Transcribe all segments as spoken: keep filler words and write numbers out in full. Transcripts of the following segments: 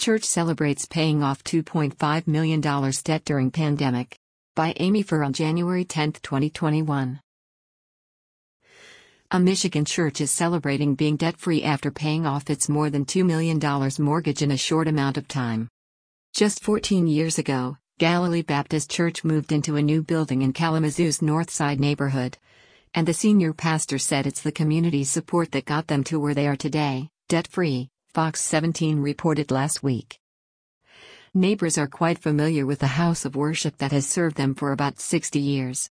Church celebrates paying off two point five million dollars debt during pandemic. By Amy Furr on January tenth, twenty twenty-one. A Michigan church is celebrating being debt-free after paying off its more than two million dollars mortgage in a short amount of time. Just fourteen years ago, Galilee Baptist Church moved into a new building in Kalamazoo's Northside neighborhood. And the senior pastor said it's the community support that got them to where they are today, debt-free, Fox seventeen reported last week. Neighbors are quite familiar with the house of worship that has served them for about sixty years.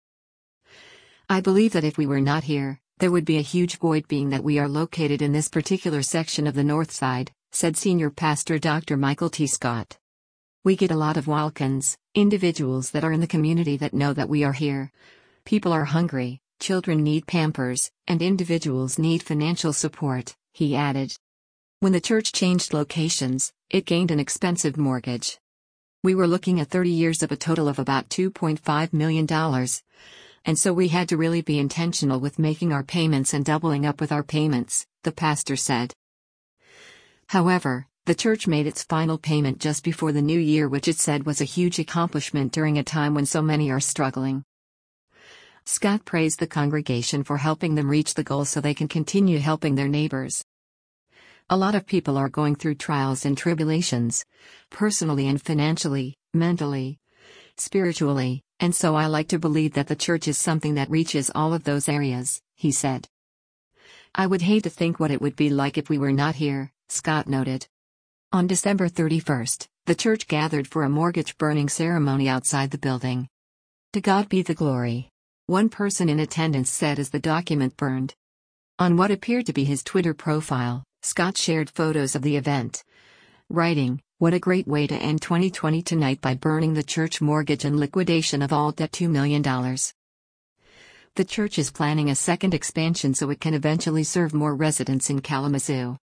I believe that if we were not here, there would be a huge void being that we are located in this particular section of the North Side, said senior pastor Doctor Michael T. Scott. We get a lot of walk-ins, individuals that are in the community that know that we are here. People are hungry, children need Pampers, and individuals need financial support, he added. When the church changed locations, it gained an expensive mortgage. We were looking at thirty years of a total of about two point five million dollars. And so we had to really be intentional with making our payments and doubling up with our payments, the pastor said. However, the church made its final payment just before the new year, which it said was a huge accomplishment during a time when so many are struggling. Scott praised the congregation for helping them reach the goal so they can continue helping their neighbors. A lot of people are going through trials and tribulations, personally and financially, mentally, spiritually, and so I like to believe that the church is something that reaches all of those areas, he said. I would hate to think what it would be like if we were not here, Scott noted. On December thirty-first, the church gathered for a mortgage burning ceremony outside the building. To God be the glory, one person in attendance said as the document burned. On what appeared to be his Twitter profile, Scott shared photos of the event, writing, "What a great way to end twenty twenty tonight by burning the church mortgage and liquidation of all debt two million dollars. The church is planning a second expansion so it can eventually serve more residents in Kalamazoo.